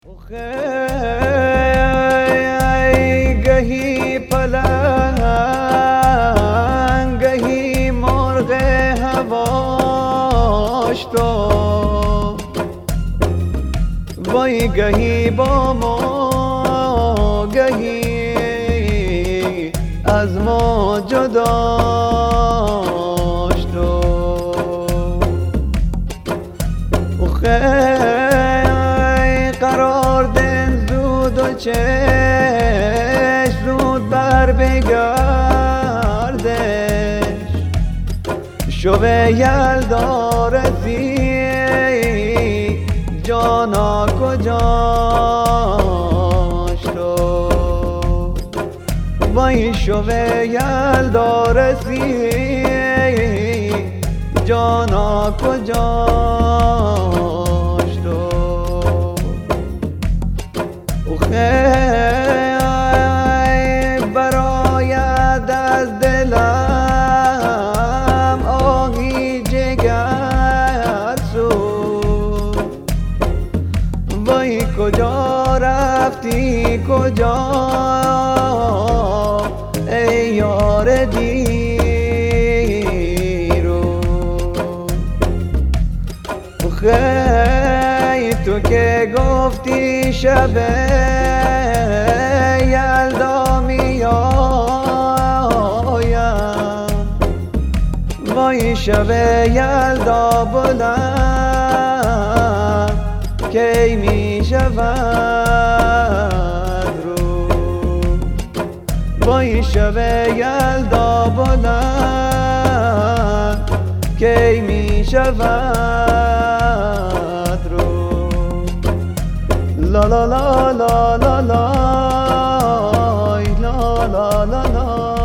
گهی پلنگ گهی مرغ هواش تو، وای گهی با ما گهی از ما جداش تو. قرار دن زود و چش زود بر بگردش، شوه یلدا رسی جانا کجاش تو، وای شوه یلدا رسی جانا کجاش تو. براید از دلم آهی جگر سوز، وای کجا رفتی کجا ای یار دیرو. خی تو که گفتی شب یلدا میایم، وای شب یلدا بلند کی می شود روز، وای شب یلدا بلند کی می شود روز. لا لا لا لا لا لا لا لا لا لا